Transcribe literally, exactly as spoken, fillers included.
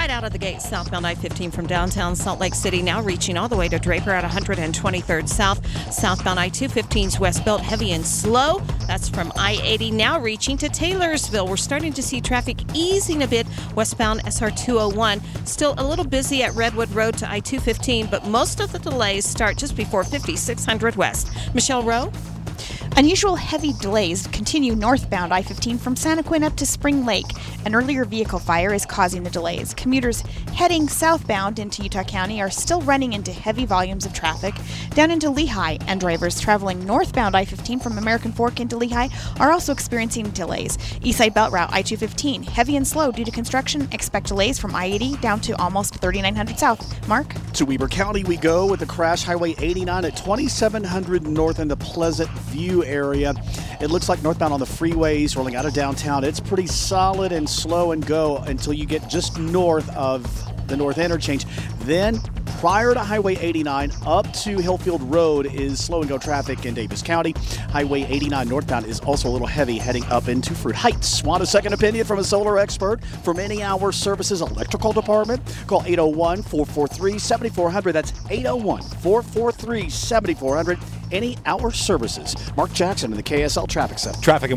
right out of the gate, southbound I fifteen from downtown Salt Lake City, now reaching all the way to Draper at one hundred twenty-third South. Southbound I two fifteen's westbound heavy and slow. That's from I eighty, now reaching to Taylorsville. We're starting to see traffic easing a bit westbound S R two oh one. Still a little busy at Redwood Road to I two fifteen, but most of the delays start just before fifty-six hundred West. Michelle Rowe? Unusual heavy delays continue northbound I fifteen from Santaquin up to Spring Lake. An earlier vehicle fire is causing the delays. Commuters heading southbound into Utah County are still running into heavy volumes of traffic down into Lehigh, and drivers traveling northbound I fifteen from American Fork into Lehigh are also experiencing delays. Eastside Belt Route I two fifteen, heavy and slow due to construction. Expect delays from I eighty down to almost thirty-nine hundred South. Mark? To Weber County we go with the crash. Highway eighty-nine at twenty-seven hundred north in the Pleasant View area. It looks like northbound on the freeways rolling out of downtown. It's pretty solid and slow and go until you get just north of the North Interchange. Then prior to Highway eighty-nine up to Hillfield Road is slow and go traffic in Davis County. Highway eighty-nine northbound is also a little heavy heading up into Fruit Heights. Want a second opinion from a solar expert? From Any Hour Services Electrical Department, call eight oh one, four four three, seven four zero zero. That's eight oh one, four four three, seven four zero zero. Any Hour Services. Mark Jackson in the K S L Traffic Center. Traffic